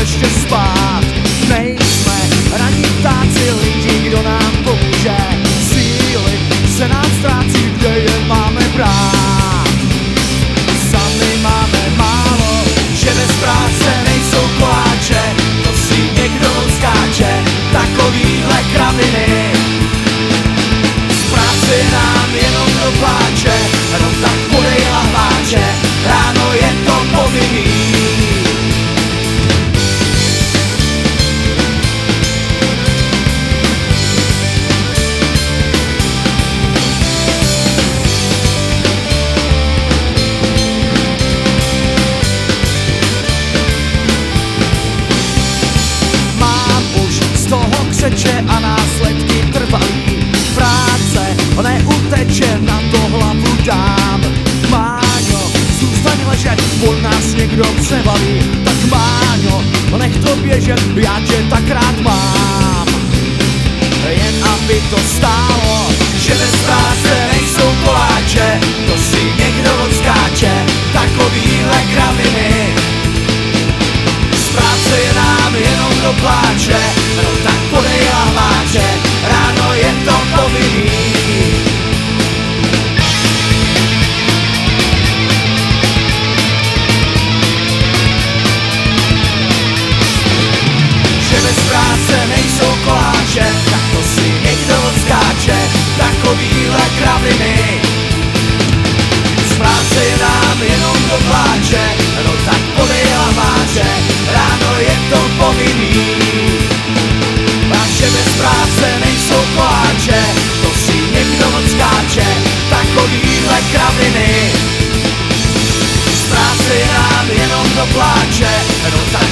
ještě spát. Nejsme ranní ptáci, lidi, kdo nám pomůže. Síly se nám ztrácí, kde je máme brát. Sami máme málo, že bez práce nejsou koláče. To si někdo odskáče, takovýhle kraviny. Z práce nám jenom dopláče, jenom tak podej lahváče, ráno je to povinný. Křeče a následky trvalý. Práce neuteče, na to hlavu dám. Máňo, zůstaň ležet, pod nás někdo převalí. Tak Máňo, nech to běžet, já tě tak rád mám. Jen aby to stálo, že bez práce nejsou koláče. To si někdo odskáče, takovýhle kraviny. Z práce je nám jenom dopláče, no tak podej lahváče, ráno je to povinný. Že bez práce nejsou koláče, tak to si někdo odskáče, takovýhle kraviny. Z práce je nám jenom dopláče, no tak podej lahváče, ráno je to povinný. Že bez práce nejsou koláče, to si někdo odskáče, takovýhle kraviny. Z práce je nám jenom dopláče, no tak